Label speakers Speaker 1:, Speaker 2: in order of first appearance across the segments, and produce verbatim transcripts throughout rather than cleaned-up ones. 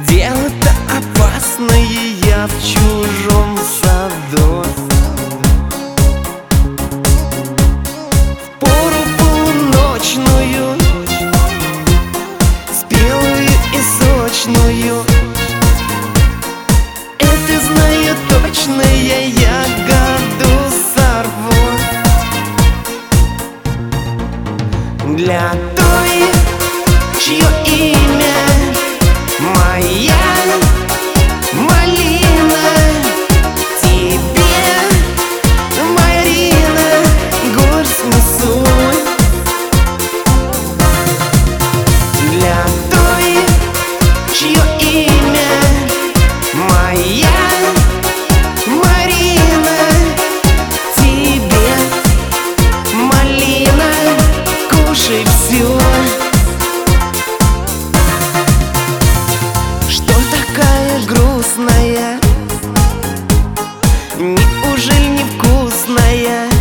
Speaker 1: Дело-то опасное, я в чужом саду. В пору полуночную, спелую и сочную, это знаю точно, я ягоду сорву. Для той, чье имя моя малина, тебе, Марина, горсть несу. Для той, чье имя моя Марина, тебе, малина, кушай все. Грустная, неужели невкусная?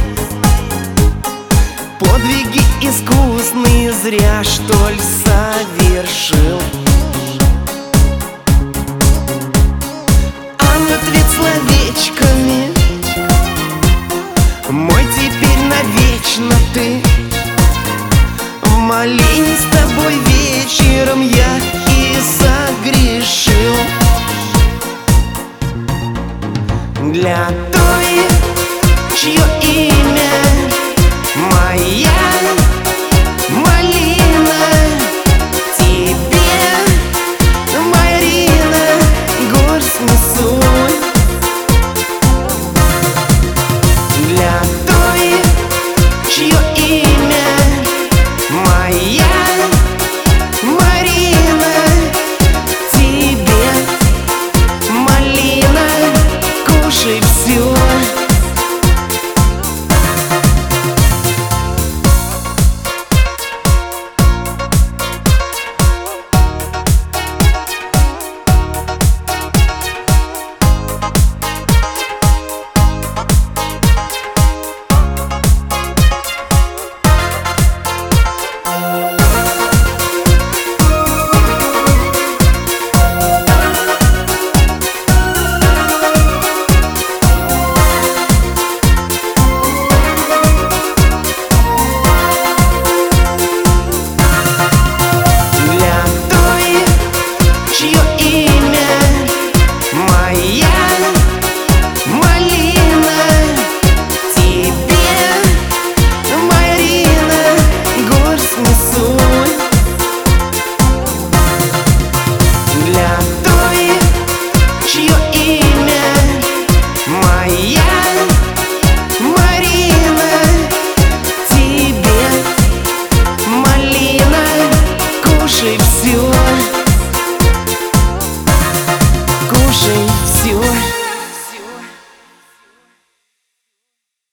Speaker 1: Подвиги искусные зря, что ли, совершил? А над ведь словечками мой теперь навечно ты. В малине с тобой вечером я и согрешил. Для той, чье